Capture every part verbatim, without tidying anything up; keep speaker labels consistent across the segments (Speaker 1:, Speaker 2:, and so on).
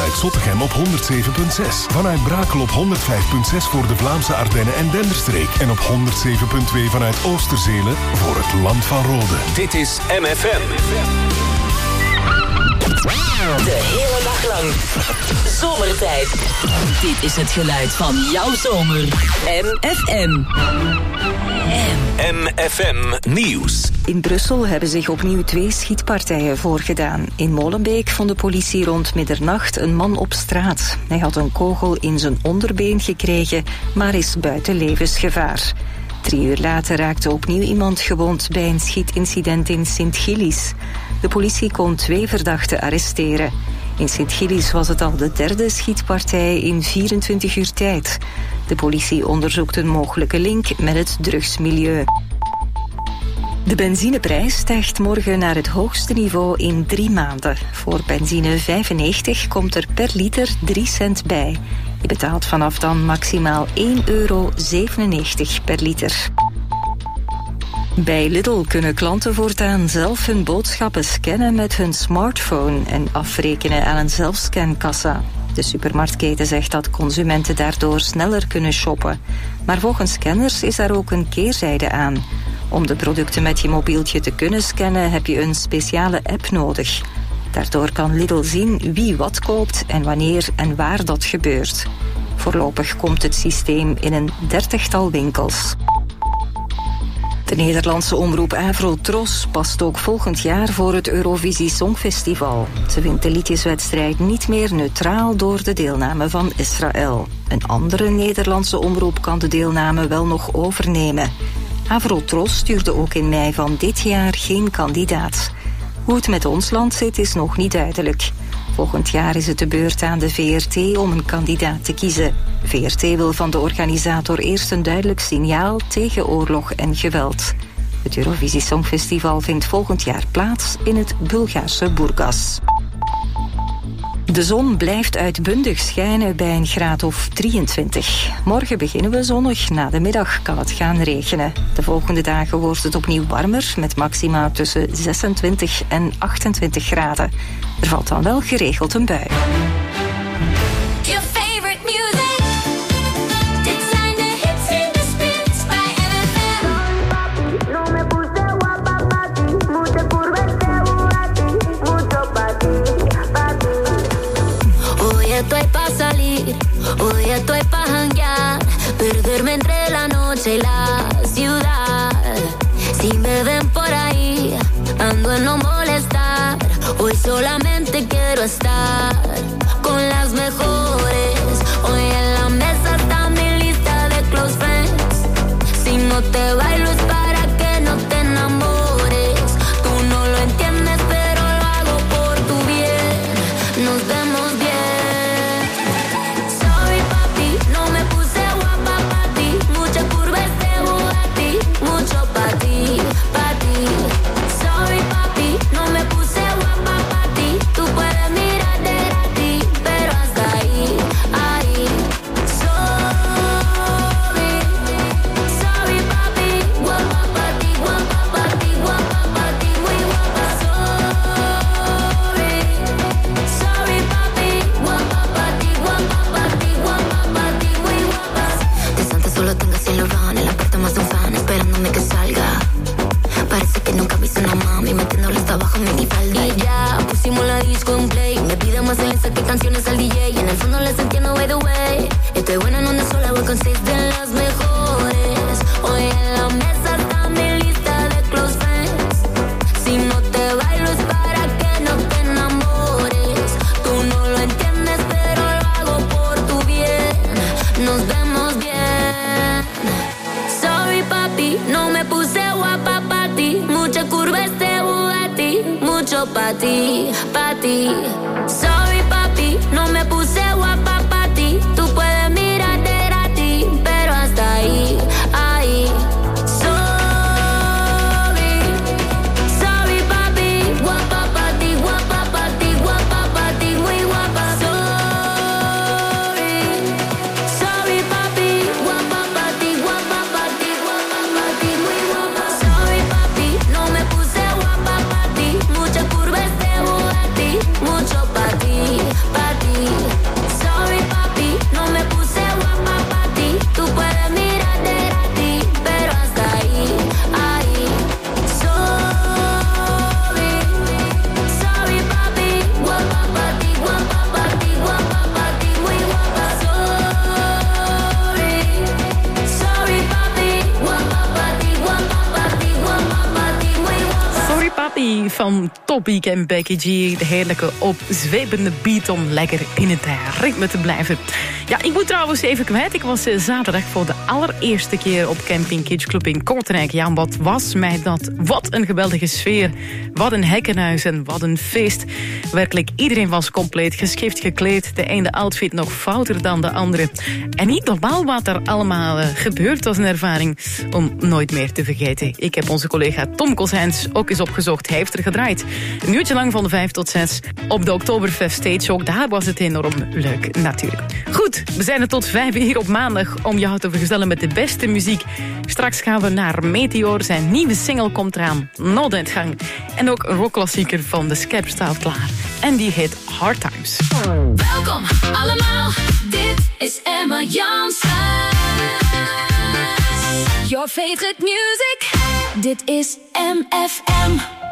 Speaker 1: vanuit Zottegem op honderd zeven komma zes. Vanuit Brakel op honderd vijf komma zes voor de Vlaamse Ardennen en Denderstreek. En op honderd zeven komma twee vanuit Oosterzelen voor het Land van Rode.
Speaker 2: Dit is M F M.
Speaker 3: De hele dag lang. Zomertijd. Dit is het geluid van jouw zomer. M F M.
Speaker 2: M F M Nieuws.
Speaker 4: In Brussel hebben zich opnieuw twee schietpartijen voorgedaan. In Molenbeek vond de politie rond middernacht een man op straat. Hij had een kogel in zijn onderbeen gekregen, maar is buiten levensgevaar. Drie uur later raakte opnieuw iemand gewond bij een schietincident in Sint-Gillis. De politie kon twee verdachten arresteren. In Sint-Gillis was het al de derde schietpartij in vierentwintig uur tijd. De politie onderzoekt een mogelijke link met het drugsmilieu. De benzineprijs stijgt morgen naar het hoogste niveau in drie maanden. Voor benzine vijfennegentig komt er per liter drie cent bij. Je betaalt vanaf dan maximaal één euro zevenennegentig per liter. Bij Lidl kunnen klanten voortaan zelf hun boodschappen scannen met hun smartphone en afrekenen aan een zelfscankassa. De supermarktketen zegt dat consumenten daardoor sneller kunnen shoppen. Maar volgens scanners is daar ook een keerzijde aan. Om de producten met je mobieltje te kunnen scannen heb je een speciale app nodig. Daardoor kan Lidl zien wie wat koopt en wanneer en waar dat gebeurt. Voorlopig komt het systeem in een dertigtal winkels. De Nederlandse omroep Avrotros past ook volgend jaar voor het Eurovisie Songfestival. Ze vindt de liedjeswedstrijd niet meer neutraal door de deelname van Israël. Een andere Nederlandse omroep kan de deelname wel nog overnemen. Avrotros stuurde ook in mei van dit jaar geen kandidaat. Hoe het met ons land zit is nog niet duidelijk. Volgend jaar is het de beurt aan de V R T om een kandidaat te kiezen. V R T wil van de organisator eerst een duidelijk signaal tegen oorlog en geweld. Het Eurovisie Songfestival vindt volgend jaar plaats in het Bulgaarse Burgas. De zon blijft uitbundig schijnen bij een graad of drieëntwintig. Morgen beginnen we zonnig, na de middag kan het gaan regenen. De volgende dagen wordt het opnieuw warmer, met maxima tussen zesentwintig en achtentwintig graden. Er valt dan wel geregeld een bui.
Speaker 5: Estoy pa' salir, hoy estoy pa' janguear, perderme entre la noche y la ciudad. Si me ven por ahí, ando en no molestar. Hoy solamente quiero estar con las mejores. Hoy en la mesa está mi lista de close friends. Si no te bailo es para que no te enamores. Tú no lo entiendes, pero lo hago por tu bien. Nos vemos bien. Mucho pa' ti, pa' ti. Sorry papi, no me puse guapa pa' ti. Tú puedes mirar de gratis, pero hasta ahí, ahí. Sorry, sorry papi, guapa pa' ti, guapa pa' ti, guapa pa' ti, muy guapa. Sorry, sorry papi, guapa pa' ti, guapa pa' ti, guapa pa' ti, muy guapa. Desde antes solo tengo cielo run en la parte más de un fan, esperándome que salga. Parece que nunca viste una mami metiéndole hasta abajo en mi falda. Y ya pusimos la disco en play. Me pide más silencio que canciones al D J. Y en el fondo les entiendo, by the way. Estoy buena en una sola, voy con seis de las mejores. Hoy en la mesa está mi lista de close friends. Si no te bailo es para que no te enamores. Tú no lo entiendes, pero lo hago por tu bien. Nos vemos bien. Sorry papi, no me puse guapa pa' ti. Mucha curva este Bugatti. Mucho pa' ti, pa' ti. Sorry papi, no me puse guapa pa' ti. Tú puedes mirar de gratis, pero hasta ahí, ahí. Sorry, sorry papi, guapa pa' ti, guapa pa' ti, guapa pa' ti, muy guapa. Sorry, sorry papi, guapa pa' ti, guapa pa' ti, guapa pa' ti, muy guapa. Sorry papi, no me puse guapa pa' ti. Mucha curva este Bugatti.
Speaker 6: van Topic en Becky G. De heerlijke opzwepende beat om lekker in het ritme te blijven. Ja, ik moet trouwens even kwijt. Ik was uh, zaterdag voor de allereerste keer op Camping Kitsch Club in Kortrijk. Ja, wat was mij dat? Wat een geweldige sfeer. Wat een hekkenhuis en wat een feest. Werkelijk, iedereen was compleet geschikt gekleed. De ene outfit nog fouter dan de andere. En niet normaal wat er allemaal uh, gebeurt. Was een ervaring om nooit meer te vergeten. Ik heb onze collega Tom Kozijns ook eens opgezocht. Hij heeft er gedraaid. Een uurtje lang van de vijf tot zes op de Oktoberfest Stage. Ook daar was het enorm leuk, natuurlijk. Goed, we zijn er tot vijf hier op maandag om jou te vergezellen met de beste muziek. Straks gaan we naar Meteor. Zijn nieuwe single komt eraan. Nooduitgang. En ook een rockklassieker van de Skep staat klaar. En die heet Hard Times.
Speaker 5: Welkom allemaal, dit is Emma Jansen. Your favorite music, dit is M F M.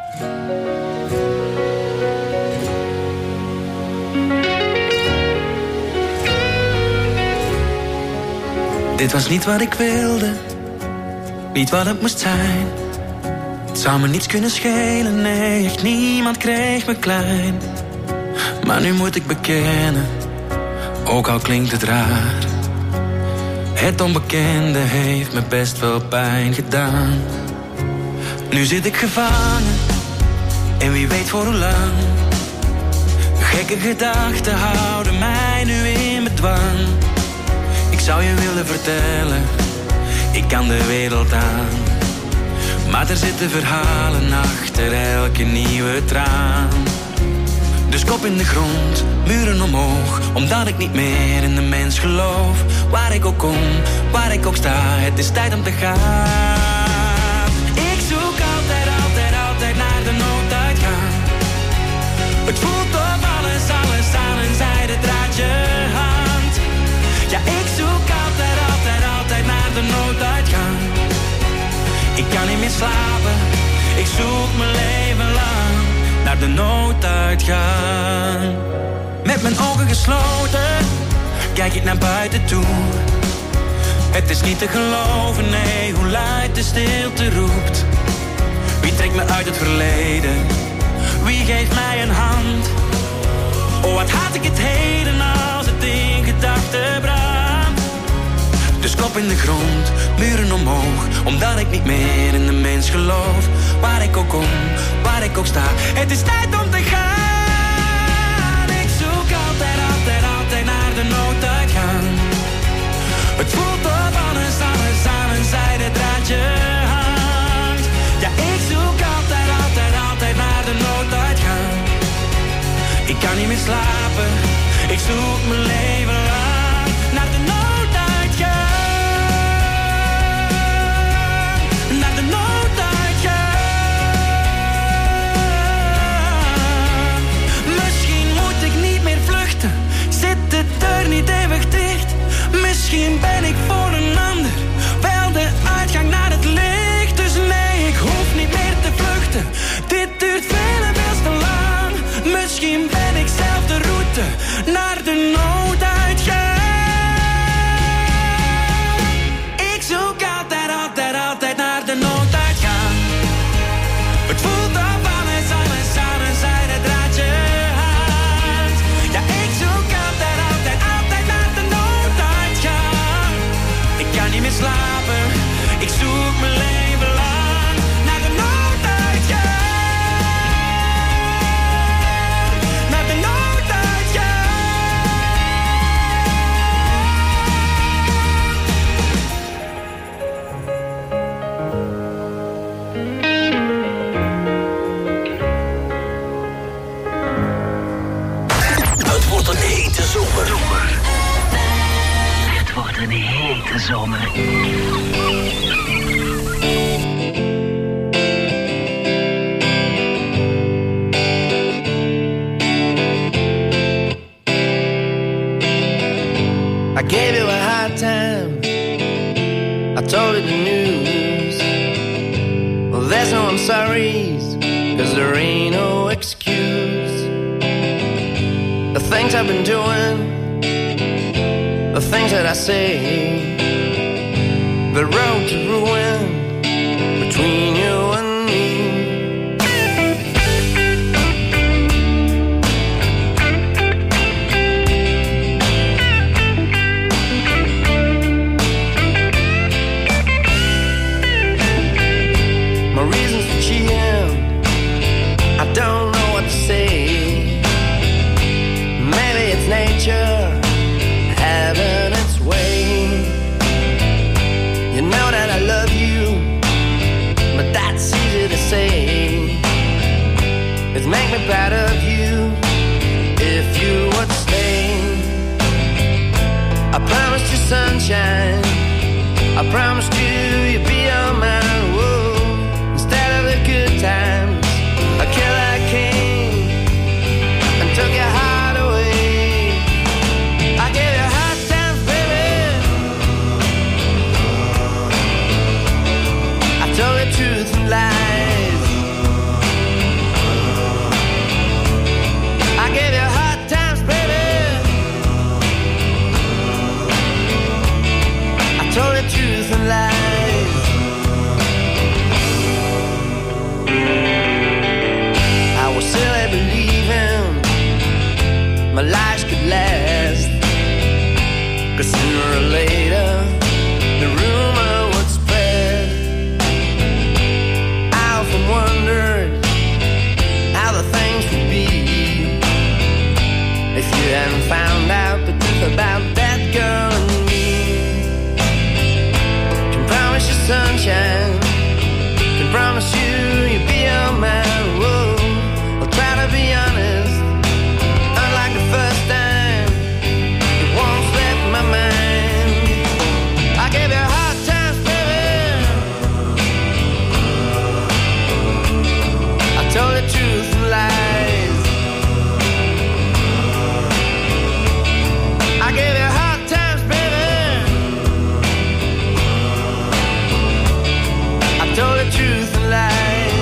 Speaker 7: Dit was niet wat ik wilde, niet wat het moest zijn. Het zou me niets kunnen schelen, nee, echt niemand kreeg me klein. Maar nu moet ik bekennen, ook al klinkt het raar. Het onbekende heeft me best wel pijn gedaan. Nu zit ik gevangen, en wie weet voor hoe lang. Gekke gedachten houden mij nu in bedwang. Ik zou je willen vertellen, ik kan de wereld aan. Maar er zitten verhalen achter elke nieuwe traan. Dus kop in de grond, muren omhoog, omdat ik niet meer in de mens geloof. Waar ik ook kom, waar ik ook sta, het is tijd om te gaan. Ik zoek altijd, altijd, altijd naar de nooduitgang. Het voelt of alles, alles aan een zijden draadje hangt. Ja, ik zoek altijd, altijd, altijd naar de nooduitgang. Ik kan niet meer slapen, ik zoek mijn leven lang naar de nooduitgang. Met mijn ogen gesloten, kijk ik naar buiten toe. Het is niet te geloven, nee, hoe luid de stilte roept. Wie trekt me uit het verleden? Wie geeft mij een hand? Oh, wat haat ik het heden als het in gedachten brandt. Dus kop in de grond, muren omhoog, omdat ik niet meer in de mens geloof. Waar ik ook kom, waar ik ook sta, het is tijd om te gaan. Ik zoek altijd, altijd, altijd naar de nooduitgang. Het voelt of alles, alles aan een zijden draadje hangt. Ja, ik zoek altijd, altijd, altijd naar de nooduitgang. Ik kan niet meer slapen, ik zoek mijn leven lang naar de nooduitgang. Naar de nooduitgang. Misschien moet ik niet meer vluchten, zit de deur niet eeuwig dicht. Misschien ben ik voor een ander wel de uitgang naar het licht. Dus nee, ik hoef niet meer te vluchten, dit duurt veel en veel te lang. Misschien ben ik zelf de route naar de nooduitgang. Ik zoek altijd, altijd, altijd naar de nooduitgang. Het voelt of alles, alles aan een zijden draadje hangt. Ja, ik zoek altijd, altijd, altijd naar de nooduitgang. Ik kan niet meer slapen, ik zoek mijn leven lang naar de nooduitgang. Naar de nooduitgang.
Speaker 2: Het wordt een hete zomer.
Speaker 3: Het wordt een hete zomer.
Speaker 8: I gave you a hard time, I told you the news. Well, there's no I'm sorry's, cause there ain't no excuse. The things I've been doing, the things that I say, the road to ruin between you and me. say is make me proud of you if you would stay. I promised you sunshine, I promised you you'd be on mine. Whoa, instead of the good times, I killed that king and took your heart away. I gave you hard times, baby. I told the truth and lies. I gave you hard times, baby. I told the truth and lies. I was silly believing my lies could last, 'cause sooner or later the rumor would spread. I often wondered how the things would be if you hadn't found out the truth about that girl and me. Can promise you sunshine, can promise you you'll be on mine. Whoa, I'll try to be honest, unlike the first time. It won't slip my mind. I gave you hard times, baby. I told the truth and lies. I gave you hard times, baby. I told the truth and lies.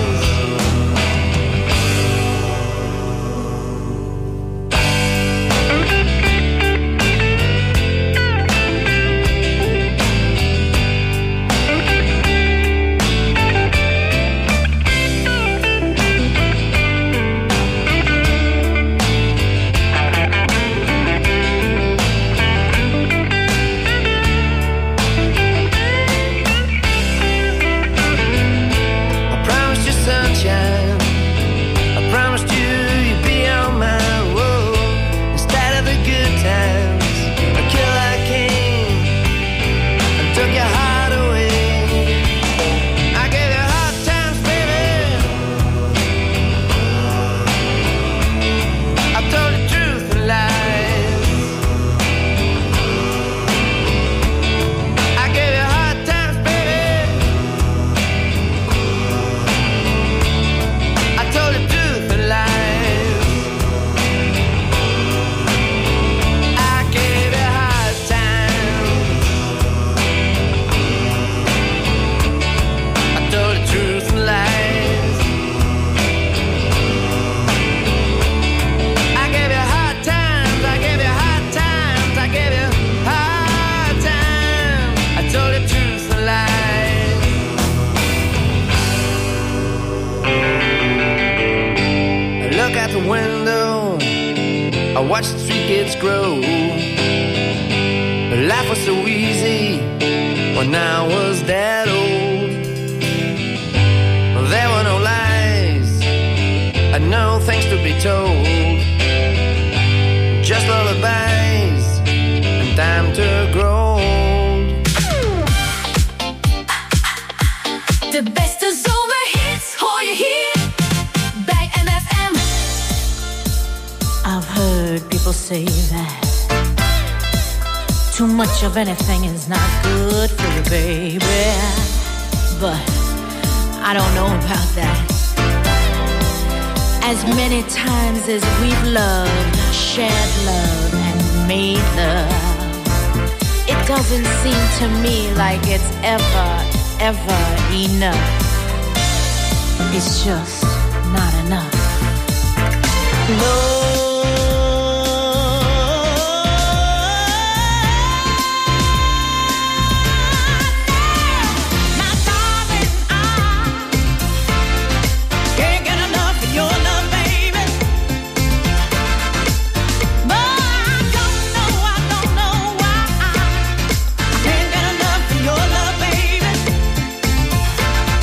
Speaker 8: I promised you sunshine, I promised you you'd be on mine. Whoa, instead of the good times, I killed that king and took your heart away. I gave you hard times, baby. I told the truth and lies. I gave you hard times, baby. I told the truth and lies. I gave you hard times. I told the truth and lies. I gave you hard times. I gave you hard times. I gave you hard times. I told the truth and lies. I look out the window, I watch the street kids grow. Life was so easy when I was that old. There were no lies and no things to be told, just lullabies and time to grow old.
Speaker 5: De beste zomerhits hoor je hier bij M F M.
Speaker 9: I've heard people say that too much of anything is not good for you, baby. But I don't know about that. As many times as we've loved, shared love, and made love, it doesn't seem to me like it's ever, ever enough. It's just not enough. No.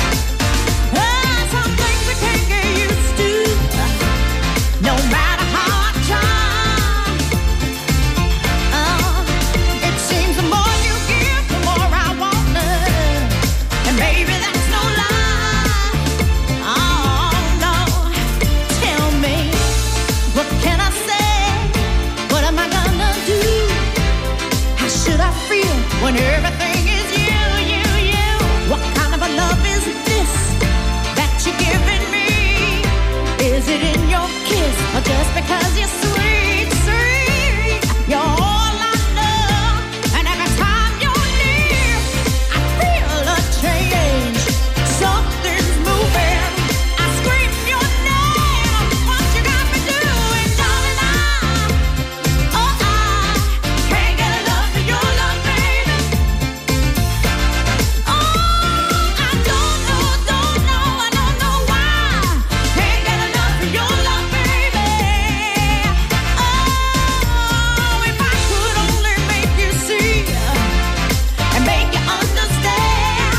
Speaker 5: No matter how
Speaker 10: when everything is you, you, you. What kind of a love is this that you're giving me? Is it in your kiss or just because you're sweet, sweet? You're all I know, and every time you're near, I feel a change. Something's moving. I scream your name. What you got me doing, darling? I, oh, I can't get enough of your love, baby. Oh, I don't know, don't know, I don't know why. Can't get enough of your love, baby. Oh, if I could only make you see and make you understand.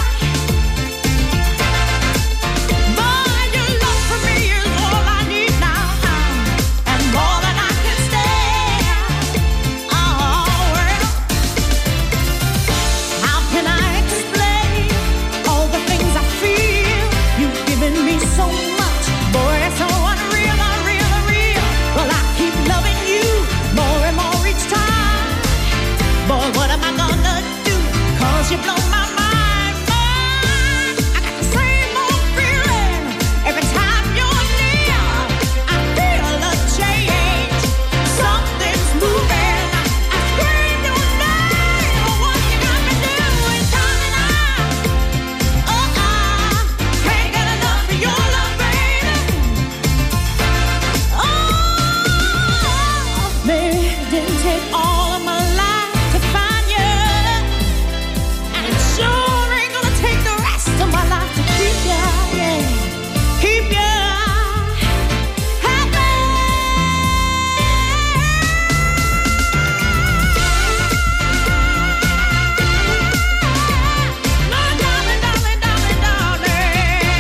Speaker 10: Boy, your love for me is all I need now, and more than I can stand. Oh, well, how can I explain all the things I feel? You've given me so much, boy, it's so unreal, unreal, unreal. Well, I keep loving you more and more each time. Boy, what am I gonna do? 'Cause you blow my mind, mind. I got the same old feeling every time you're near. I feel a change. Something's moving. I scream your name. What you got me doing, darling? I, oh, I can't get enough of your love, baby. Oh, maybe it didn't take all of my life to find you, and it sure ain't gonna take the rest of my life to keep you, yeah, keep you happy. My darling, darling, darling, darling,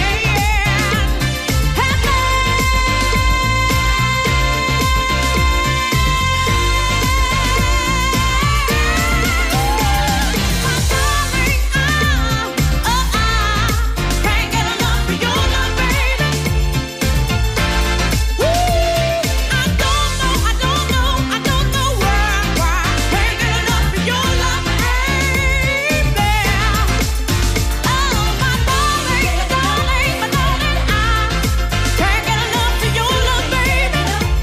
Speaker 10: happy. Can't get enough of your love, baby. Woo! I don't know, I don't know, I don't know why, why. Can't get enough of your love, baby. Oh, my darling, darling, my darling, I can't get enough of your love, baby.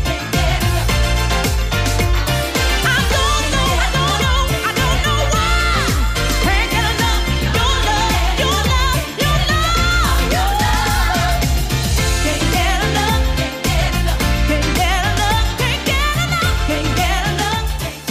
Speaker 10: I don't know, I don't know, I don't know why. Can't get enough of your love, your love, your love, your love. Can't get enough, can't get enough, can't get enough, can't get enough, can't get enough.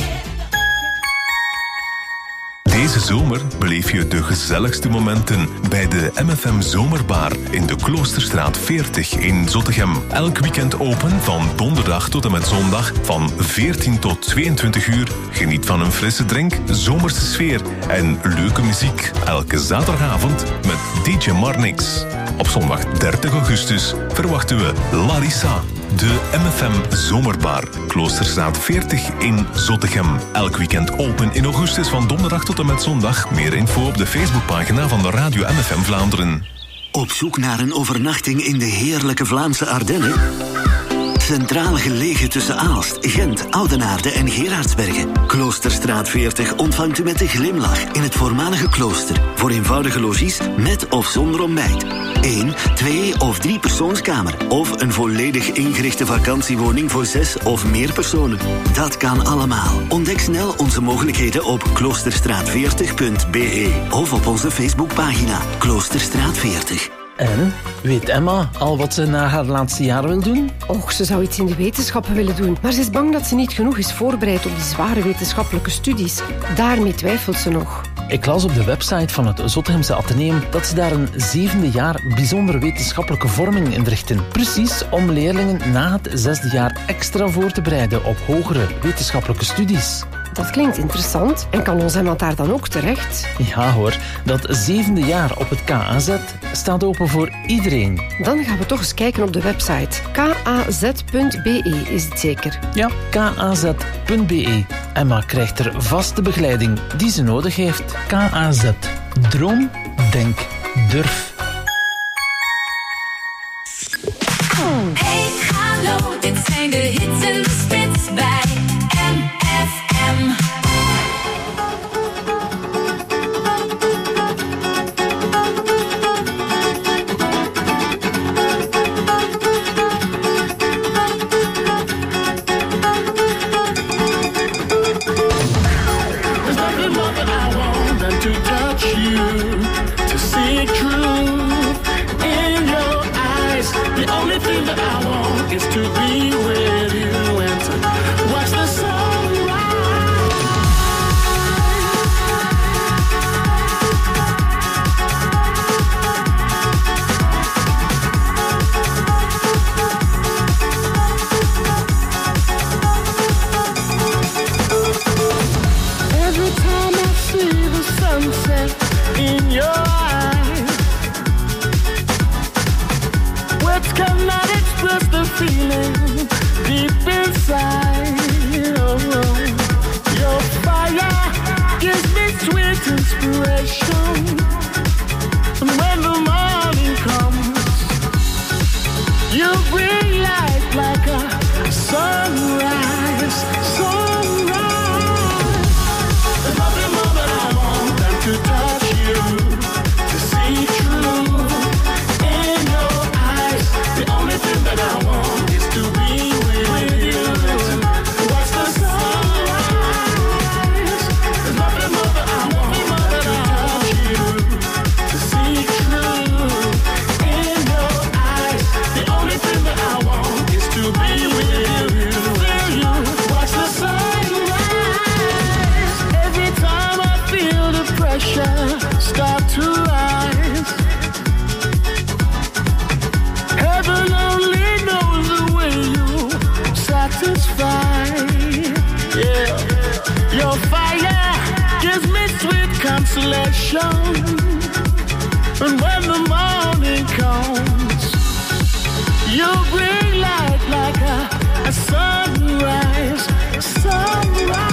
Speaker 1: Deze zomer beleef je de gezelligste momenten bij de M F M Zomerbar in de Kloosterstraat veertig in Zottegem. Elk weekend open van donderdag tot en met zondag van veertien tot tweeëntwintig uur. Geniet van een frisse drink, zomerse sfeer en leuke muziek. Elke zaterdagavond met D J Marnix. Op zondag dertig augustus verwachten we Larissa. De M F M Zomerbar, Kloosterstraat veertig in Zottegem. Elk weekend open in augustus van donderdag tot en met zondag. Meer info op de Facebookpagina van de Radio M F M Vlaanderen.
Speaker 2: Op zoek naar een overnachting in de heerlijke Vlaamse Ardennen? Centraal gelegen tussen Aalst, Gent, Oudenaarde en Gerardsbergen. Kloosterstraat veertig ontvangt u met een glimlach in het voormalige klooster. Voor eenvoudige logies met of zonder ontbijt. Eén, twee of drie persoonskamer. Of een volledig ingerichte vakantiewoning voor zes of meer personen. Dat kan allemaal. Ontdek snel onze mogelijkheden op kloosterstraat veertig punt b e of op onze Facebookpagina Kloosterstraat veertig.
Speaker 11: En, weet Emma al wat ze na haar laatste jaar wil doen?
Speaker 12: Och, ze zou iets in de wetenschappen willen doen. Maar ze is bang dat ze niet genoeg is voorbereid op die zware wetenschappelijke studies. Daarmee twijfelt ze nog.
Speaker 11: Ik las op de website van het Zottegemse Atheneum dat ze daar een zevende jaar bijzondere wetenschappelijke vorming inrichten. Precies om leerlingen na het zesde jaar extra voor te bereiden op hogere wetenschappelijke studies.
Speaker 12: Dat klinkt interessant. En kan ons iemand daar dan ook terecht?
Speaker 11: Ja hoor, dat zevende jaar op het K A Z staat open voor iedereen.
Speaker 12: Dan gaan we toch eens kijken op de website. k a z punt b e is het zeker?
Speaker 11: Ja, k a z punt b e. Emma krijgt er vaste begeleiding die ze nodig heeft. K A Z. Droom, denk, durf.
Speaker 5: Hey, hallo, dit zijn de hits en de spits bij M F M.
Speaker 13: consolation. And when the morning comes, you'll bring light like a, a sunrise, sunrise.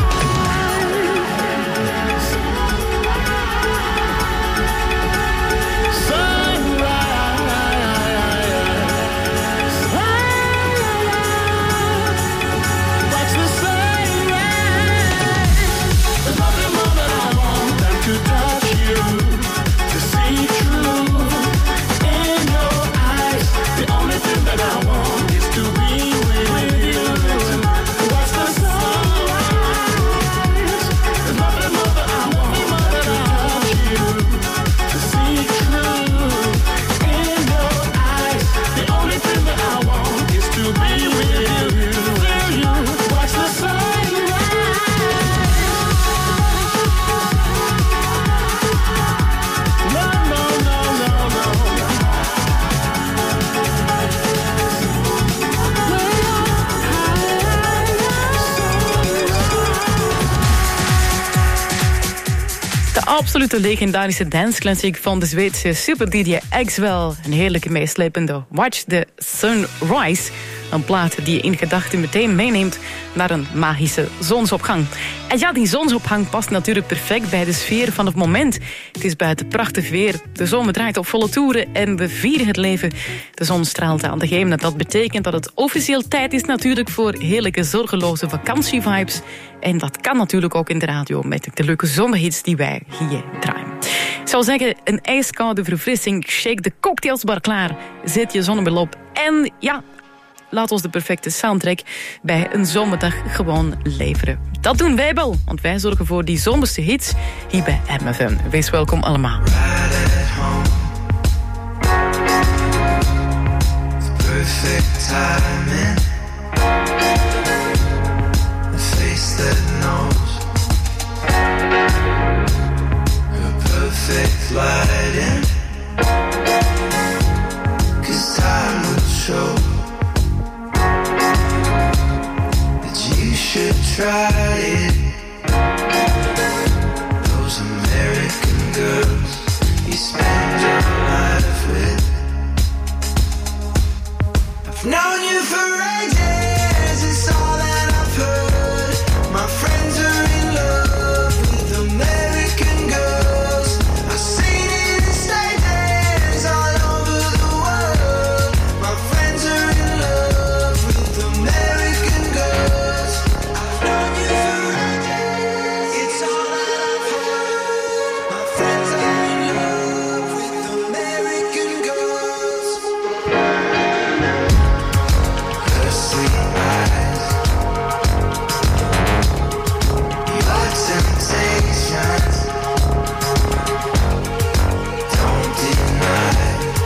Speaker 6: Absolute legendarische danceclassic van de Zweedse super-D J Axwell. Een heerlijke meeslepende Watch the Sunrise. Een plaat die je in gedachten meteen meeneemt naar een magische zonsopgang. En ja, die zonsopgang past natuurlijk perfect bij de sfeer van het moment. Het is buiten prachtig weer, de zomer draait op volle toeren en we vieren het leven. De zon straalt aan de hemel. Dat betekent dat het officieel tijd is natuurlijk voor heerlijke zorgeloze vakantievibes. En dat kan natuurlijk ook in de radio met de leuke zomerhits die wij hier draaien. Ik zou zeggen, een ijskoude verfrissing. Shake de cocktailsbar klaar. Zet je zonnebril op. En ja, laat ons de perfecte soundtrack bij een zomerdag gewoon leveren. Dat doen wij wel, want wij zorgen voor die zomerse hits hier bij M F M. Wees welkom allemaal.
Speaker 14: Perfect timing. A face that knows. A perfect lighting. 'Cause time will show that you should try it. Those American girls you spend your life with. I've known you for ages, it's all that I've heard. My friends are in love with American girls. I've seen it in stages all over the world. My friends are in love with American girls. I've known you for ages, it's all that I've heard. My friends are in love with American girls. Her sweet eyes, your temptations, don't deny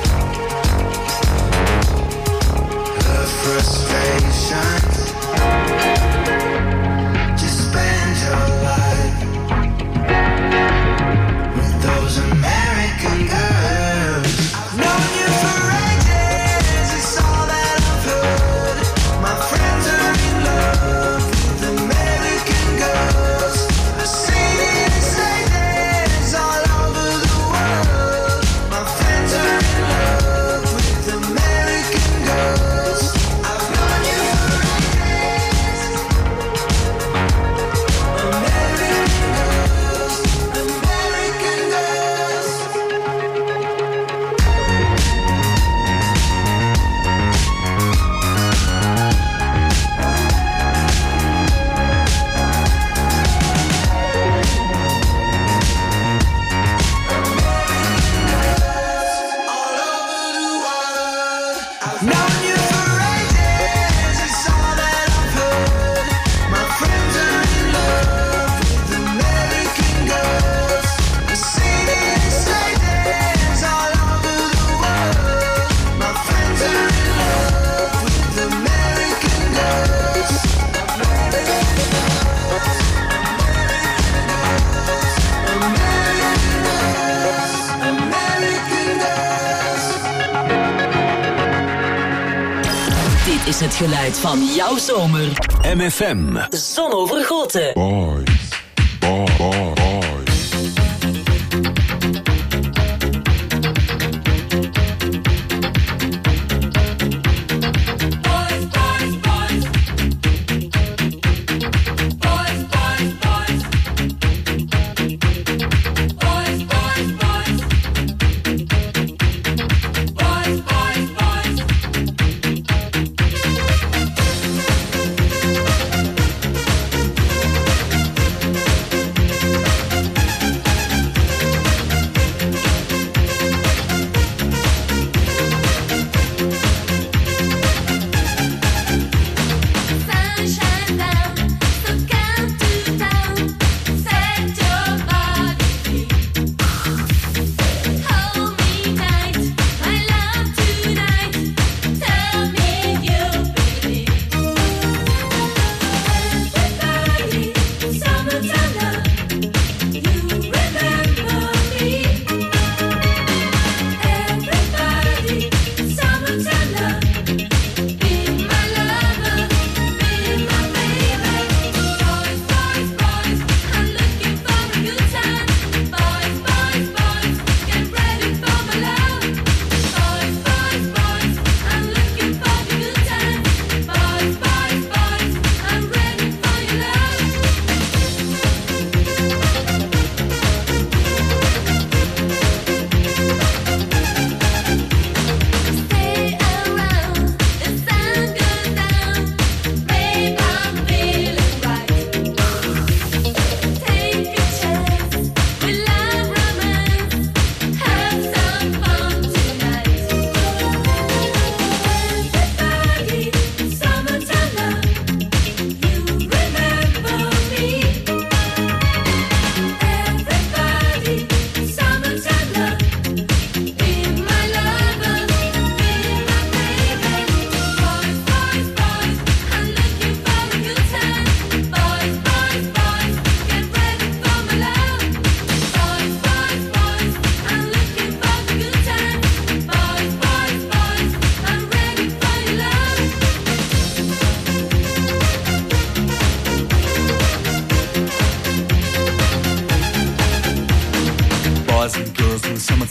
Speaker 14: her frustrations. Just spend your life with those American girls. I've known you for ages, it's all that I've heard. My friends are in love with American girls. I've seen it in stages all over the world. My friends are in love with American girls. I've known you for ages. American girls, American girls. All over the world. I've known you for ages, it's all that I've heard. My friends are in love with American girls. I've seen it in stages all over the world. My friends are in love with American girls. American girls, American girls.
Speaker 3: Dit is het geluid van jouw zomer.
Speaker 2: M F M.
Speaker 3: Zonovergoten.
Speaker 1: Boys, boy, boy, boys.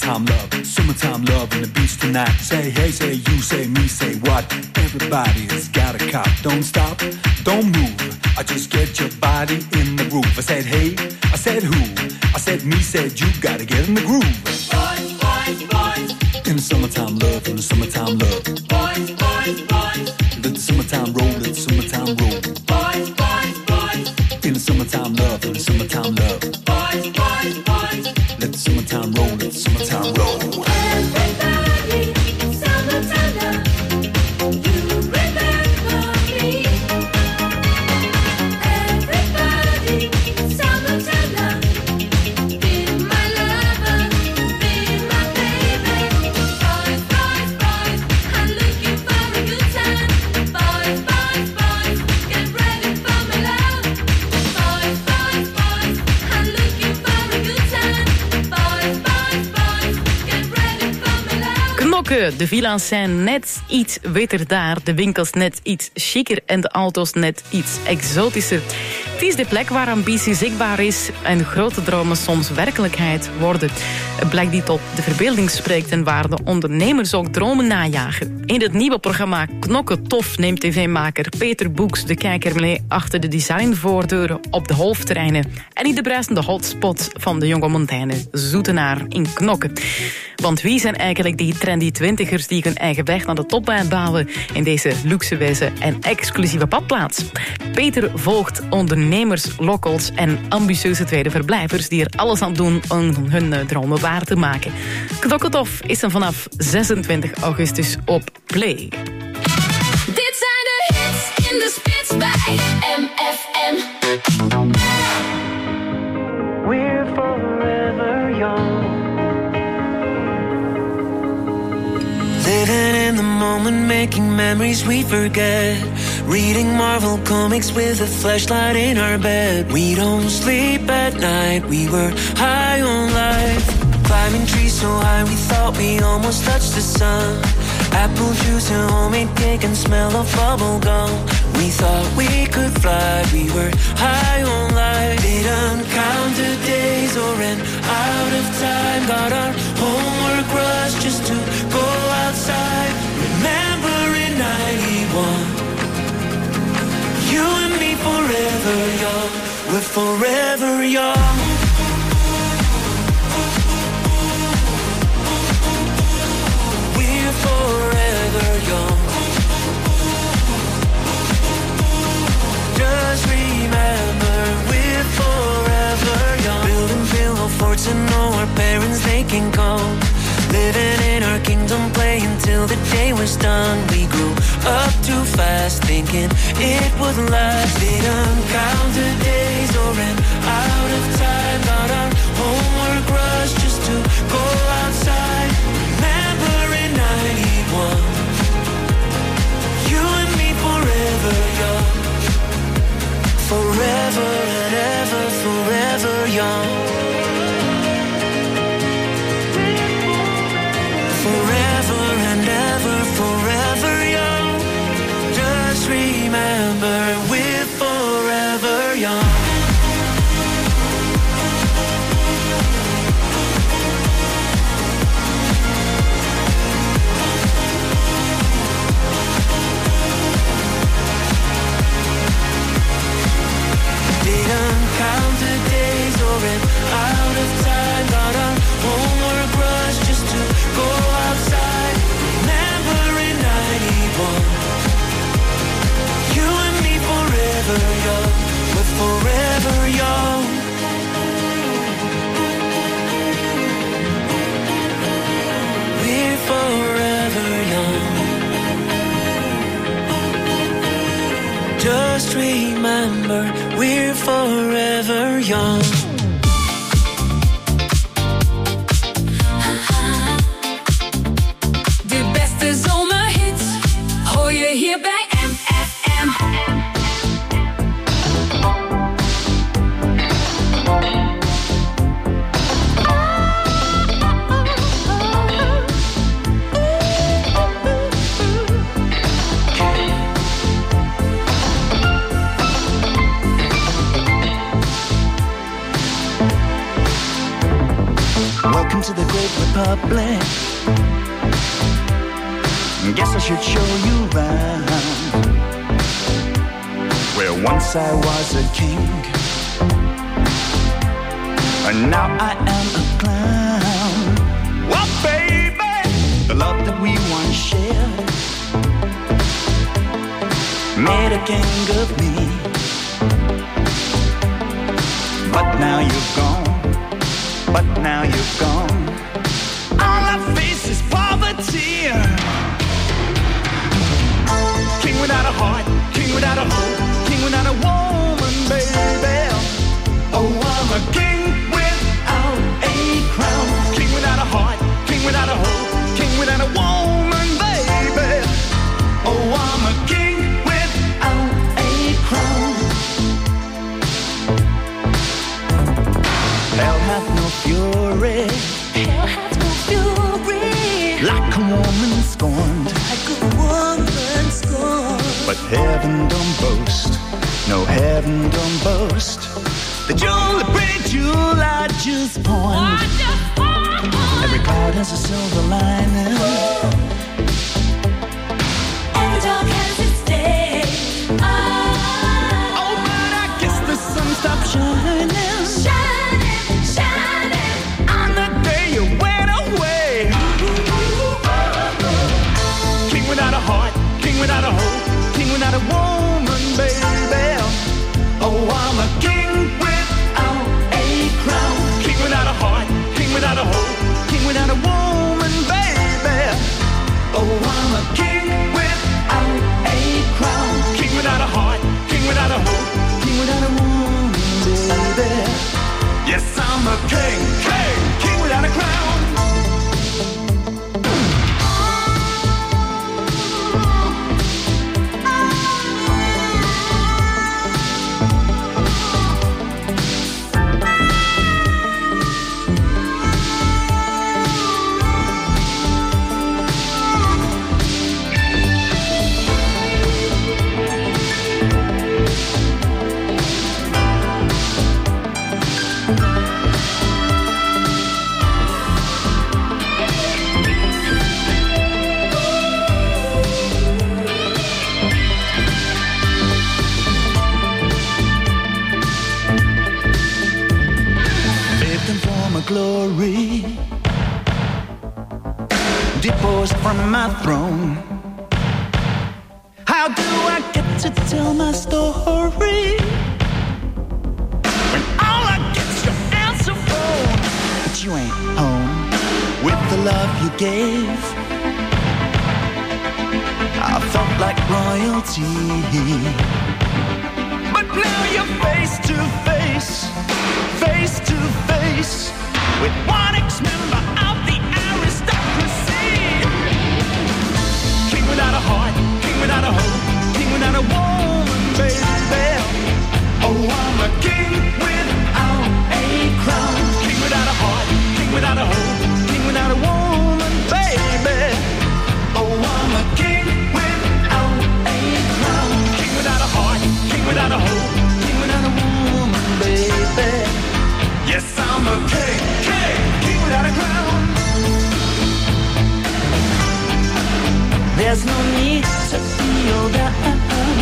Speaker 15: summertime love, summertime love on the beach tonight. Say hey, say you, say me, say what? Everybody's got a cop. Don't stop, don't move. I just get your body in the groove. I said hey, I said who? I said me, said you. Gotta get in the groove.
Speaker 14: Boys, boys, boys.
Speaker 15: In the summertime love, in the summertime love.
Speaker 14: Boys, boys, boys.
Speaker 15: Let the summertime roll, let the summertime roll.
Speaker 14: Boys, boys, boys.
Speaker 15: In the summertime love, in the summertime love.
Speaker 14: Boys, boys, boys.
Speaker 15: Let the summertime roll, let the summertime roll.
Speaker 14: Everybody, summertime love. You remember me. Everybody, summertime love. Be my lover, be my baby. Boys, boys, boys. I'm looking for a good time. Boys, boys, boys. Get ready for my love. Boys, boys, boys. I'm looking for a good time. Boys, boys, boys. Get ready for my love.
Speaker 6: Knokken, de villa's zijn net iets witter daar, de winkels net iets chiquer en de auto's net iets exotischer. Het is de plek waar ambitie zichtbaar is en grote dromen soms werkelijkheid worden. Een plek die tot de verbeelding spreekt en waar de ondernemers ook dromen najagen. In het nieuwe programma Knokken Tof neemt tv-maker Peter Boeks de kijker mee achter de designvoordeuren op de hoofdterreinen en in de bruisende hotspot van de jonge Montaigne, Zoetenaar in Knokken. Want wie zijn eigenlijk die trendy twintigers die hun eigen weg naar de top uitbouwen in deze luxueuze en exclusieve badplaats? Peter volgt ondernemers, locals en ambitieuze tweede verblijvers die er alles aan doen om hun uh, dromen waar te maken. Knokken Tof is er vanaf zesentwintig augustus op Play.
Speaker 14: Dit zijn de hits in de spits bij M F M.
Speaker 7: We're forever young. Living in the moment, making memories we forget. Reading Marvel comics with a flashlight in our bed. We don't sleep at night, we were high on life. Climbing trees so high we thought we almost touched the sun. Apple juice and homemade cake and smell of bubble gum. We thought we could fly, we were high on life. Didn't count the days or ran out of time. Got our homework rushed just to go outside. Remember in ninety-one, you and me forever young. We're forever young. We're forever young. Just remember, we're forever young. Building pillow forts and know our parents, they can come. Living in our kingdom, playing till the day was done. We grew up too fast, thinking it would last. Didn't count the days or ran out of time. Got our homework rushed just to go outside. Remember in ninety-one, you and me forever young. Forever and ever, forever young. Forever and ever, forever young. Just remember, we're forever young. Didn't count the days or ran out of time. Got our homework rushed just to go outside. Remember in ninety-one, you and me forever young. We're forever young. We're forever young. Just remember, we're forever young.
Speaker 14: De beste zomerhits hoor je hier bij M F M.
Speaker 7: Welcome to the Great Republic. Guess I should show you round. Where once I was a king, and now I am a clown. Well, baby, the love that we once shared made a king of me. But now you're gone, but now you're gone. All I face is poverty. King without a heart, king without a hope, king without a woman, baby. Oh, I'm a king without a crown. King without a heart, king without a hope, king without a woman, baby. Oh, I'm a king without a crown. Hell hath no fury.
Speaker 10: Hell hath no fury.
Speaker 7: Like a woman scorned.
Speaker 10: Like a woman scorned.
Speaker 7: But heaven don't boast. No, heaven don't boast. The jewel, the pretty jewel I just pawned. Every cloud has a silver lining.
Speaker 10: Every dark has its day. Oh,
Speaker 7: oh, but I guess the sun stopped shining.
Speaker 10: Shining, shining.
Speaker 7: On the day you went away. King without a heart, king without a hope, king without a woman, baby. Oh, I'm a king without a crown. King without a heart, king without a hope, king without a woman, baby. Oh, I'm a king without a crown. King without a heart, king without a hope, king without a woman, baby. Yes, I'm a king, king, king without a crown. Glory deposed from my throne. How do I get to tell my story when all I get's your answer phone? But you ain't home with the love you gave. I felt like royalty, but now you're face to face, face to face with one ex-member of the aristocracy. King without a heart, king without a hope, king without a woman, baby. Oh, I'm a king without a crown. King without a heart, king without a hope, king without a woman, baby. Oh, I'm a king without a crown. King without a heart, king without a hope, king without a woman, baby. Yes, I'm a king, king, king without a crown. There's no need to feel down.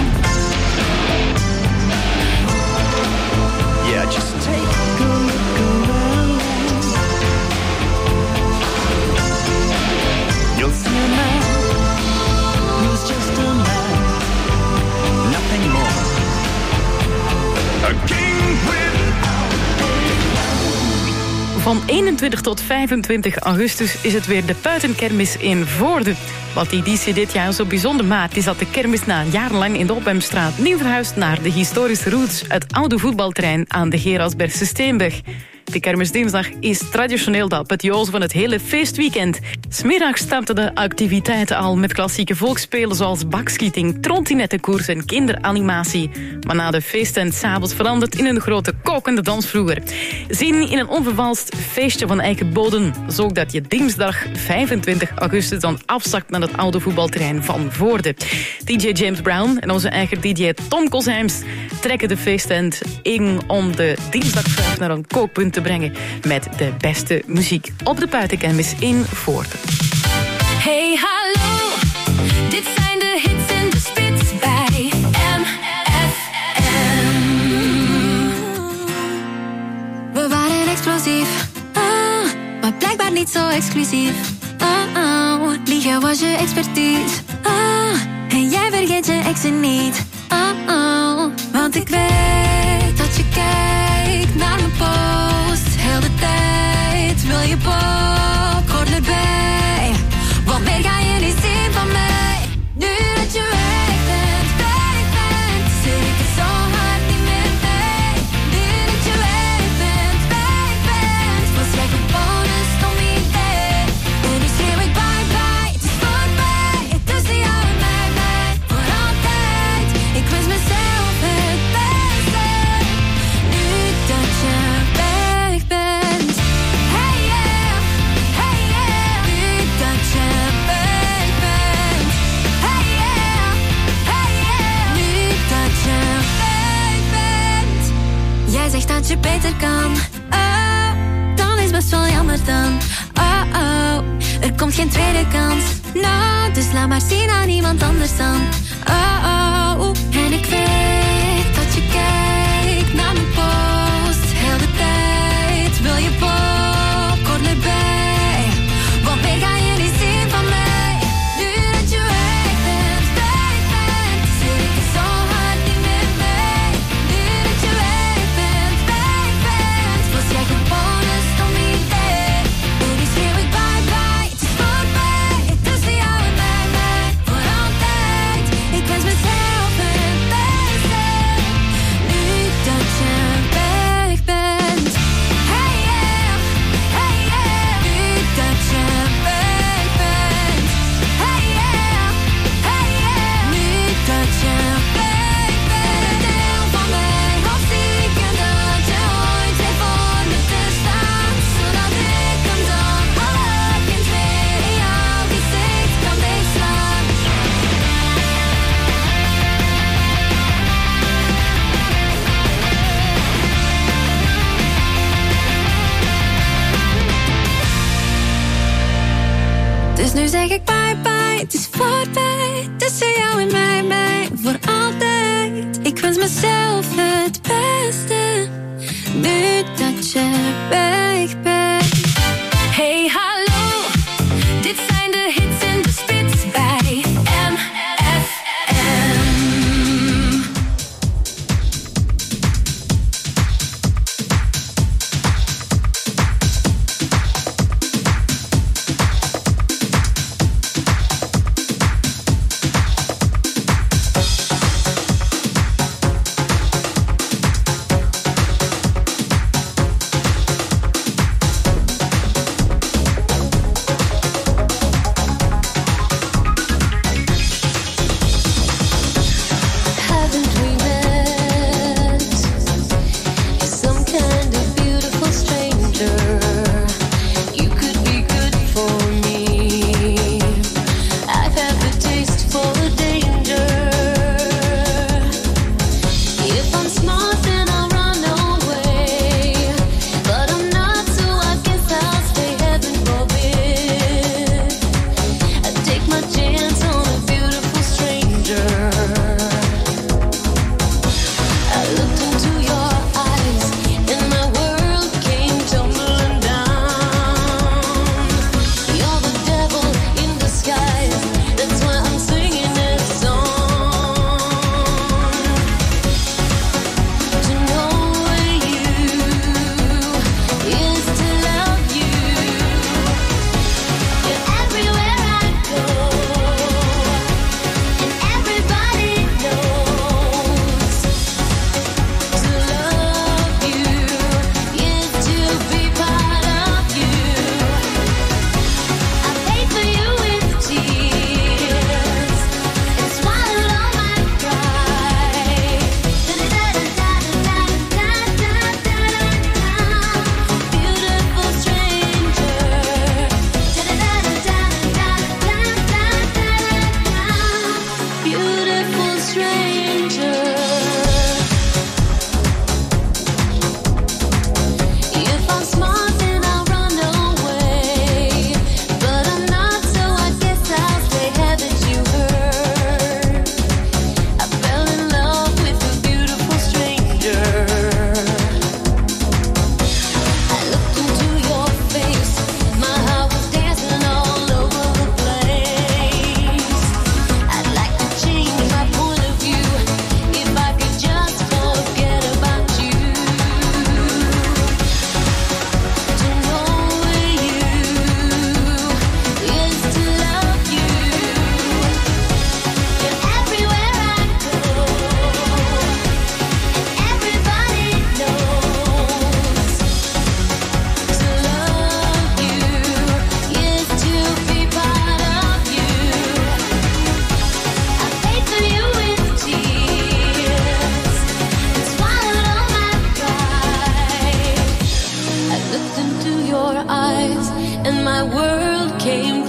Speaker 7: Yeah, just take a look around. You'll see a man who's just a man, nothing more. A king without.
Speaker 6: Van eenentwintig tot vijfentwintig augustus is het weer de Puitenkermis in Voorde. Wat die editie dit jaar zo bijzonder maakt, is dat de kermis na jarenlang in de Ophemstraat nieuw verhuist naar de historische roots, het oude voetbalterrein aan de Gerardsbergse Steenweg. De kermisdinsdag is traditioneel de apotheose van het hele feestweekend. 'S Middags starten de activiteiten al met klassieke volksspelen zoals bakschieting, trontinettenkoers en kinderanimatie. Maar na de feesttent 's avonds verandert in een grote kokende dansvloer. Zin in een onvervalst feestje van eigen bodem. Zo dat je dinsdag vijfentwintig augustus dan afzakt naar het oude voetbalterrein van Voorde. D J James Brown en onze eigen D J Tom Kozheims trekken de feesttent in om de dinsdag naar een kookpunt te te brengen met de beste muziek op de buitencampus in Voorten.
Speaker 5: Hey, hallo, dit zijn de hits in de spits bij M F M. We waren explosief, ah, maar blijkbaar niet zo exclusief. Oh, oh, liegen was je expertise. Ah, en jij vergeet je exen niet. Oh, oh, want ik weet dat je kijkt naar mijn post. Heel de tijd wil je popcorn erbij. Want meer ga je niet zien van mij. Nu dat je weg bent, weg bent, zit ik er zo hard niet meer mee. Nu dat je weg bent, weg bent, was jij gewoon een stom idee. En nu schreeuw ik bye bye, het is voorbij. Tussen jou en mij, mij, voor altijd. Ik wens mezelf het beste. Nu dat je weg bent. Hey yeah, hey yeah. Nu dat je weg bent. Hey yeah, hey yeah. Nu dat je weg bent. Jij zegt dat je beter kan. Oh, dan is best wel jammer dan. Oh oh, er komt geen tweede kans. Nou, dus laat maar zien aan iemand anders dan. Oh oh, en ik weet dat je kijkt naar mijn post. Heel de tijd wil je popcorn erbij. Want meer ga je niet zien van mij. Nu dat je weg bent, weg bent, zit ik er zo hard niet meer mee. Nu dat je weg bent, weg bent, was jij gewoon een stom idee. En nu schreeuw ik bye bye, het is voorbij. Tussen jou en mij, mij, voor altijd. Ik wens mezelf het beste. Nu dat je weg bent. Hey yeah, hey yeah. Nu dat je weg bent. Hey yeah, hey yeah. Nu dat je weg bent. Deel van mij, hoop ik en dat je ooit weer voor me te staan. Zodat ik hem dan alle kind weer in jouw gezicht kan wegslaan. Dus nu zeg ik bye bye, het is voorbij. Tussen jou en mij, mij, voor altijd. Ik wens mezelf het beste. Nu dat je weg bent. Hey hallo, dit zijn de hits in de spits bij M F M.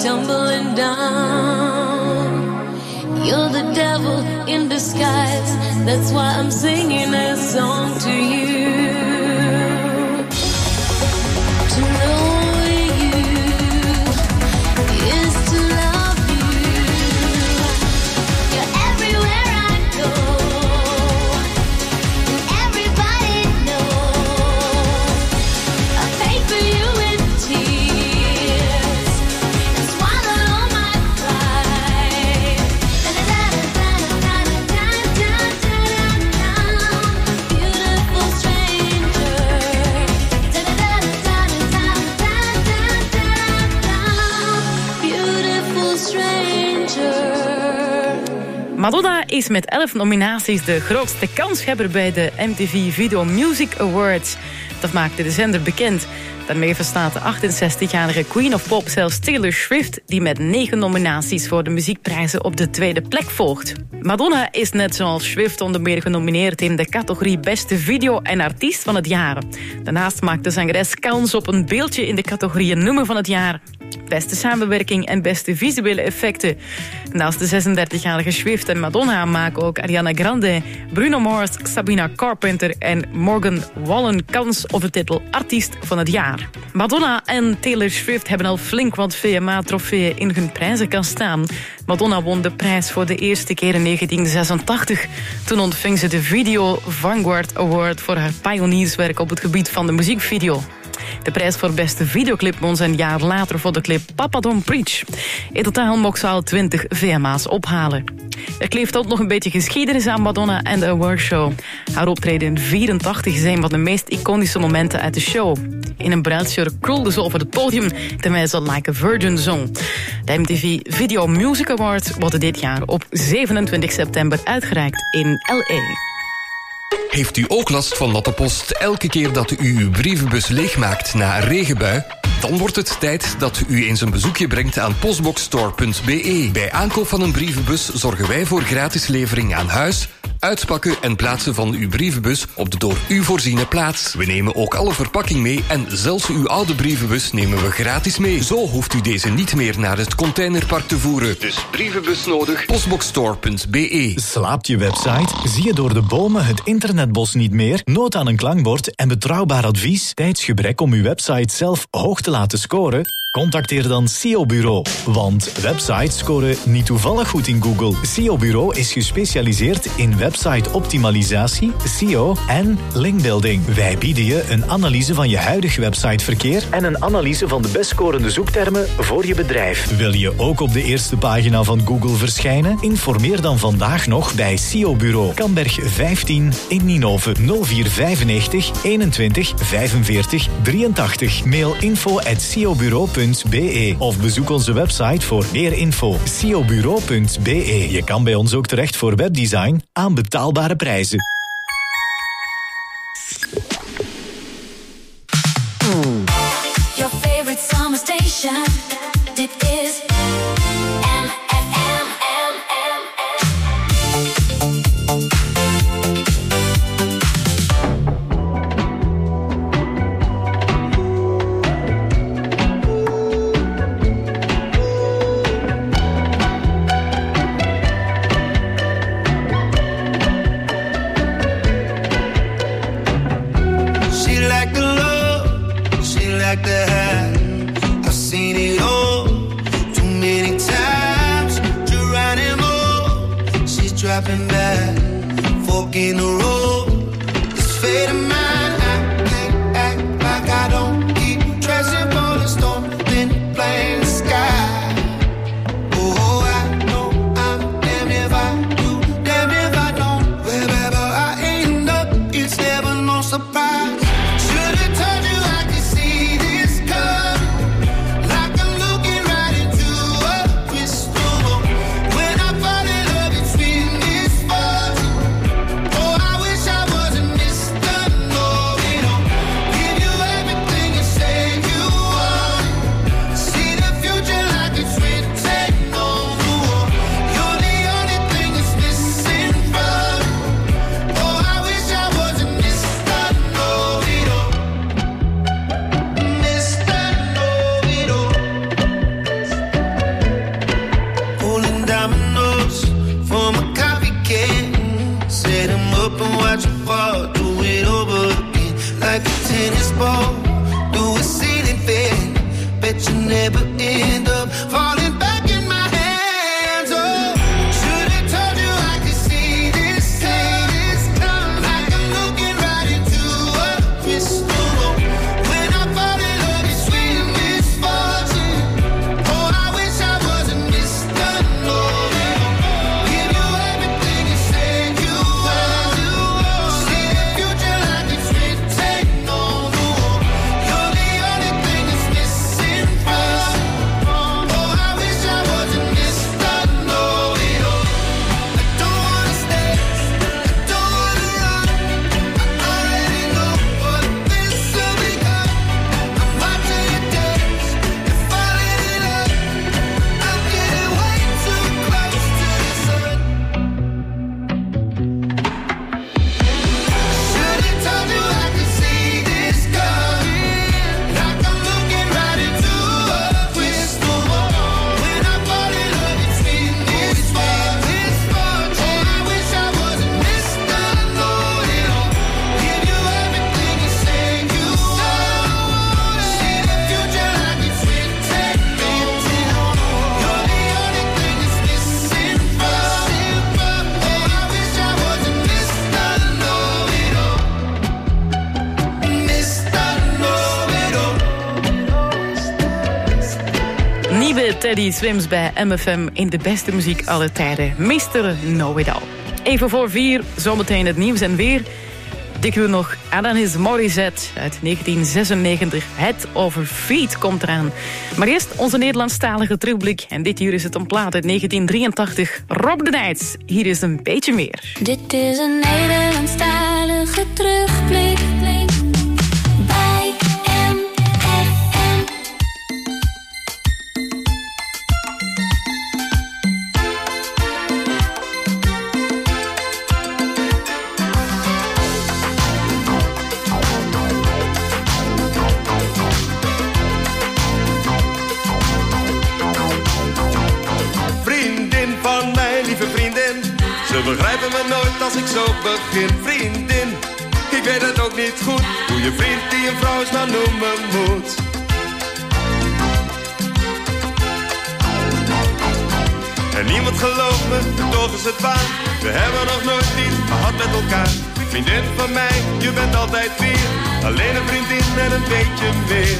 Speaker 5: tumbling down. You're the devil in disguise. That's why I'm singing this song to you. To know you is to love you. You're everywhere I go. Everybody knows I pay for you in tears and swallow all my pride. Beautiful stranger. Beautiful stranger.
Speaker 6: Madonna is met elf nominaties de grootste kanshebber bij de M T V Video Music Awards. Dat maakte de zender bekend. Daarmee verstaat de achtenzestigjarige Queen of Pop zelfs Taylor Swift, die met negen nominaties voor de muziekprijzen op de tweede plek volgt. Madonna is net zoals Swift onder meer genomineerd in de categorie Beste Video en Artiest van het Jaar. Daarnaast maakt de zangeres kans op een beeldje in de categorieën Nummer van het Jaar, Beste Samenwerking en Beste Visuele Effecten. Naast de zesendertigjarige Swift en Madonna maken ook Ariana Grande, Bruno Mars, Sabrina Carpenter en Morgan Wallen kans op de titel Artiest van het Jaar. Madonna en Taylor Swift hebben al flink wat V M A-trofeeën in hun prijzenkast staan. Madonna won de prijs voor de eerste keer in negentien zesentachtig. Toen ontving ze de Video Vanguard Award voor haar pionierswerk op het gebied van de muziekvideo. De prijs voor beste videoclip won ze een jaar later voor de clip Papa Don't Preach. In totaal mocht ze al twintig V M A's ophalen. Er kleeft ook nog een beetje geschiedenis aan Madonna en de awardshow. Haar optreden in vierentachtig is een van de meest iconische momenten uit de show. In een bruidsjurk krulde ze over het podium terwijl ze Like a Virgin zong. De M T V Video Music Awards worden dit jaar op zevenentwintig september uitgereikt in L A.
Speaker 16: Heeft u ook last van natte post elke keer dat u uw brievenbus leegmaakt na een regenbui? Dan wordt het tijd dat u eens een bezoekje brengt aan postboxstore punt b e. Bij aankoop van een brievenbus zorgen wij voor gratis levering aan huis, uitpakken en plaatsen van uw brievenbus op de door u voorziene plaats. We nemen ook alle verpakking mee en zelfs uw oude brievenbus nemen we gratis mee. Zo hoeft u deze niet meer naar het containerpark te voeren. Dus brievenbus nodig, postboxstore punt b e.
Speaker 17: Slaapt je website? Zie je door de bomen het internetbos niet meer? Nood aan een klankbord en betrouwbaar advies? Tijdsgebrek om uw website zelf hoog te laten scoren? Contacteer dan S E O Bureau. Want websites scoren niet toevallig goed in Google. S E O Bureau is gespecialiseerd in website-optimalisatie, S E O en linkbuilding. Wij bieden je een analyse van je huidig websiteverkeer en een analyse van de best scorende zoektermen voor je bedrijf. Wil je ook op de eerste pagina van Google verschijnen? Informeer dan vandaag nog bij S E O Bureau. Kamberg vijftien in Ninove nul vier vijfennegentig eenentwintig vijfenveertig drieëntachtig. Mail info at s e o bureau punt b e of bezoek onze website voor meer info. s e o bureau punt b e. Je kan bij ons ook terecht voor webdesign aan betaalbare prijzen.
Speaker 5: Your favorite summer station. Dit is M F M.
Speaker 14: Like the high, I've seen it all too many times. Geronimo, she's dropping back, fork in the road. This fate of mine, I can't act like I don't keep dressing for the storm, then playing the sky. Oh, I know I'm damn if I do, damn if I don't. Wherever I end up, it's never no surprise. Should've told you I could see this coming, like I'm looking right into a crystal ball. When I fall in love, it's been this far. Oh, I wish I wasn't Mister Know-it-all. Give you everything you say you want. See the future like it's written on the wall. You're the only thing that's missing from me. Oh, I wish I wasn't Mister Know-it-all. tennis ball through a ceiling fan. Bet you never end up falling back in my hands. Oh, should have told you I could see this, see this come. Like I'm looking right into a crystal ball. When I fall in love, it's sweet misfortune. Oh, I wish I wasn't Mister Know-It-All. Give you everything you said you would. See the future like it's written on the wall. You're the only thing that's missing from. Oh, I wish I wasn't Mister Know-It-All. I don't wanna stay, I don't wanna run. I already know what this will become. I'm watching you dance, you're falling in love. I'm getting way too close to the sun. Should've told you I could see this coming. Like I'm looking right into a crystal ball. When I fall in love, it's sweet misfortune. Oh, I wish I wasn't Mister Know-It-All. Give you everything you say you would. See the future like it's written. You're the only thing that's missing from. Oh, I wish I wasn't Mister Know-It-All. Mister Know-It-All.
Speaker 6: Nieuwe Teddy Swims bij M F M in de beste muziek aller tijden. mister Know-It-All. Even voor vier, zometeen het nieuws en weer. Ik wil nog Alanis Morissette uit negentien zesennegentig. Het Over Feet komt eraan. Maar eerst onze Nederlandstalige terugblik. En dit uur is het een plaat uit negentien drieëntachtig. Rob de Nijts, hier is een beetje meer.
Speaker 5: Dit is een Nederlandstalige terugblik bij M F M.
Speaker 8: Vriendin van mij, lieve vriendin, ze begrijpen me nooit als ik zo begin. Vriendin, ik weet het ook niet goed, hoe je vriend die een vrouwsnaam noemen moet. En niemand gelooft me, toch is het waar. We hebben nog nooit iets gehad met elkaar. Vriendin van mij, je bent altijd weer. Alleen een vriendin en een beetje meer.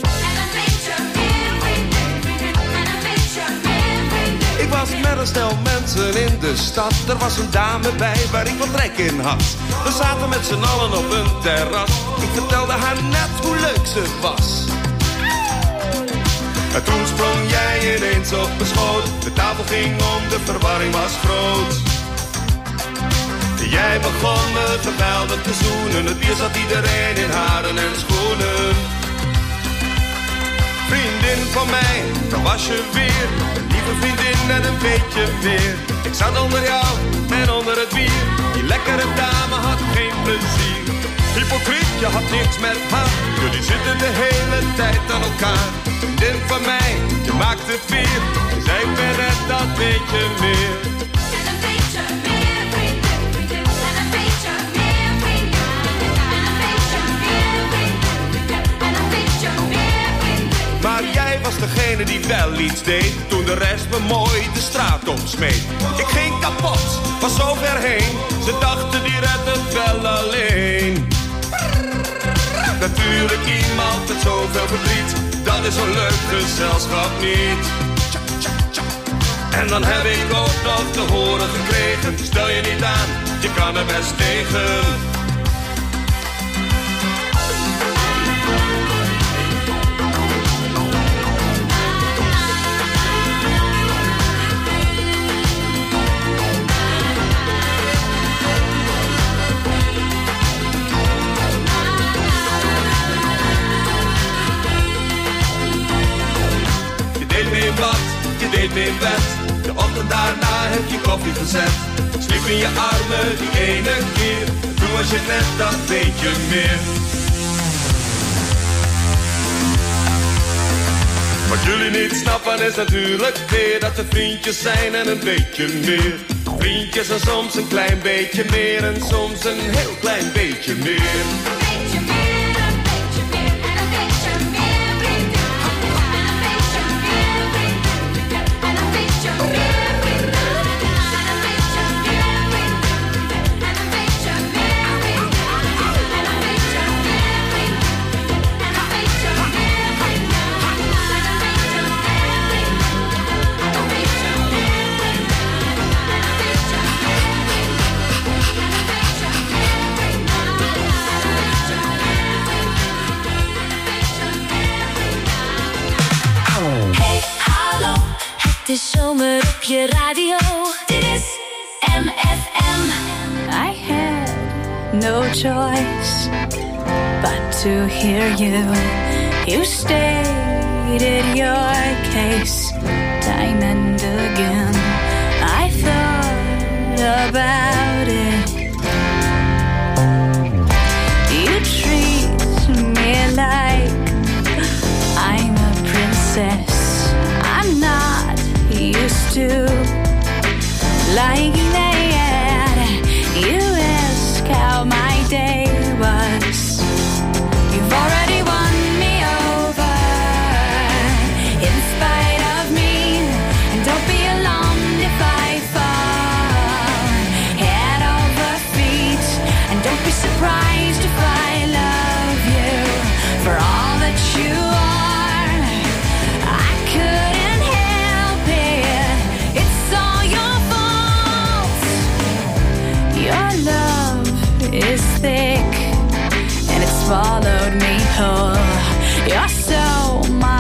Speaker 8: Ik was met een stel mensen in de stad. Er was een dame bij waar ik wat trek in had. We zaten met z'n allen op een terras. Ik vertelde haar net hoe leuk ze was. En toen sprong jij ineens op mijn schoot. De tafel ging om, de verwarring was groot. Jij begon me geweldig te zoenen. Het bier zat iedereen in haren en schoenen. Vriendin van mij, daar was je weer. Een lieve vriendin en een beetje meer. Ik zat onder jou en onder het bier. Die lekkere dame had geen plezier. Hypocriet, je had niks met haar. Jullie zitten de hele tijd aan elkaar. Vriendin van mij, je maakt het weer. Je zei ik ben net dat beetje meer. En een beetje meer vriendin, vriendin. En een beetje meer vriendin. En een beetje meer vriendin, vriendin. En een beetje meer vriendin. Maar jij was degene die wel iets deed. Toen de rest me mooi de straat opsmeet. Ik ging kapot, was zo ver heen. Ze dachten die redt het wel alleen. Natuurlijk iemand met zoveel verdriet. Dat is zo'n leuk gezelschap niet. En dan heb ik ook nog te horen gekregen. Stel je niet aan, je kan er best tegen. Je deed me in bed, de ochtend daarna heb je koffie gezet. Sliep in je armen die ene keer, toen was je net dat beetje meer. Wat jullie niet snappen is natuurlijk weer dat we vriendjes zijn en een beetje meer. Vriendjes en soms een klein beetje meer en soms een heel klein beetje meer. Een beetje meer, een beetje
Speaker 5: is zomer op je radio. Dit is M F M.
Speaker 18: I had no choice but to hear you. You stated your case time and again. I thought about it. You treat me like I'm a princess. I'm not used to like that. You ask how my day was. You've already won me over in spite of me. And don't be alarmed if I fall head over feet. And don't be surprised if I love you for all that you are. I couldn't help it. It's all your fault. Your love is thick and it swallowed me whole. You're so much